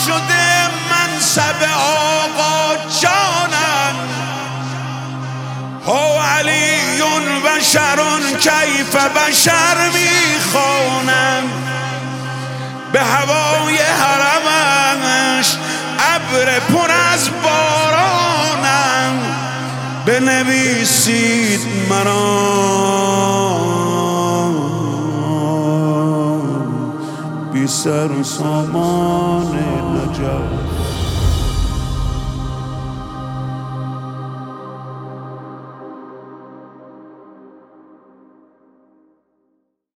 شده منصب آقا جانم. هو علی بشر کیف بشر میخوانم، به هوای حرمش ابر پر از بارانم. بنویسید مرا بی سر و سامان نجات.